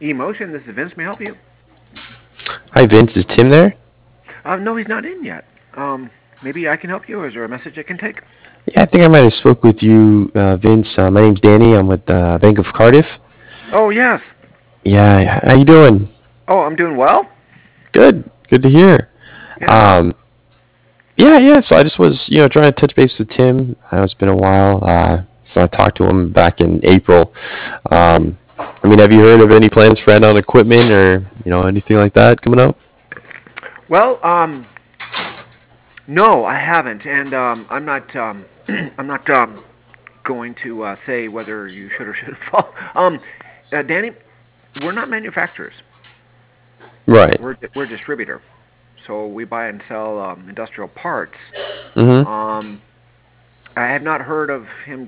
Emotion, this is Vince. May I help you? Hi, Vince. Is Tim there? No, he's not in yet. Maybe I can help you, or is there a message I can take? Yeah, I think I might have spoke with you, Vince. My name's Danny. I'm with Bank of Cardiff. Oh, yes. Yeah, how you doing? Oh, I'm doing well. Good. Good to hear. Yeah. Um, yeah. So I just was, trying to touch base with Tim. I know it's been a while. So I talked to him back in April. Have you heard of any plans for add-on equipment or anything like that coming up? Well, no, I haven't, and I'm not. I'm not going to say whether you should or shouldn't fall. Danny, we're not manufacturers. Right. We're a distributor, so we buy and sell industrial parts. Mm-hmm. Um, I have not heard of him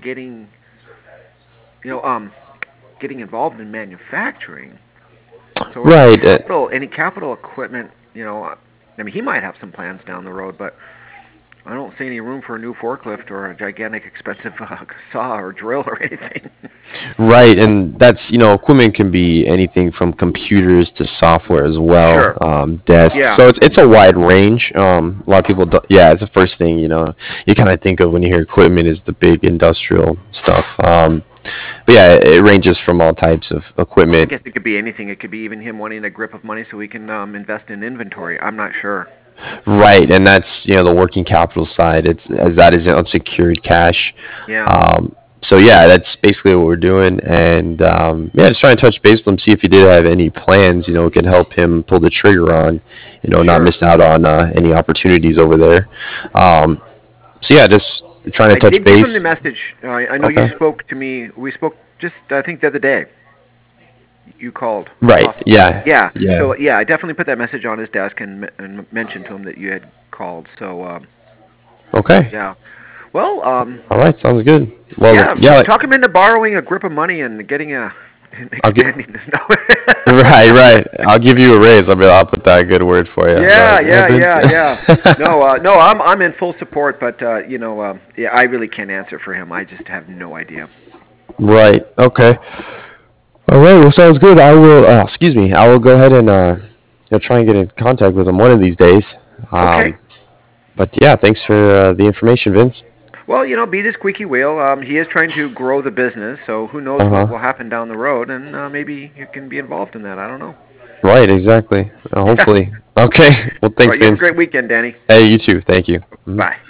you know, um, getting involved in manufacturing. So Right. any capital equipment, I mean, he might have some plans down the road, but I don't see any room for a new forklift or a gigantic expensive saw or drill or anything. Right, and that's, equipment can be anything from computers to software as well, Sure. desks. Yeah. So it's a wide range. A lot of people, do, yeah, it's the first thing, you kind of think of when you hear equipment is the big industrial stuff. But yeah, it ranges from all types of I equipment. guess it could be anything. It could be even him wanting a grip of money so he can invest in inventory. I'm not sure. Right, and that's, the working capital side. It's as that is unsecured cash. Yeah. So yeah, that's basically what we're doing, and yeah, just trying to touch base with him, see if he did have any plans. We can help him pull the trigger on, not Sure. miss out on any opportunities over there. Um, so yeah, just trying to I touch did give him the base. message. I know you Okay. spoke to me. We spoke just, I think, the other day. You called, Right. possibly. Yeah. Yeah. Yeah. So yeah, I definitely put that message on his desk and mentioned to him that you had called. So Okay. yeah. Well, All right. Sounds good. Well, yeah. yeah. Talk him into borrowing a grip of money and getting a and I'll get. expanding this. No. Right. Right. I'll give you a raise. I'll put that good word for you. Yeah, But yeah, yeah, Vince. yeah, yeah. No, no, I'm in full support, but yeah, I really can't answer for him. I just have no idea. Right. Okay. All right. Well, sounds good. I will. Excuse me. I will go ahead and try and get in contact with him one of these days. Okay. Um, but yeah, thanks for the information, Vince. Well, be the squeaky wheel. He is trying to grow the business, so who knows Uh what huh. will happen down the road, and maybe you can be involved in that. I don't know. Right. Exactly. Yeah. Hopefully. Okay. Well, All thanks, right. You have a Vince. great weekend, Danny. Hey, you too. Thank you. Mhm. Bye.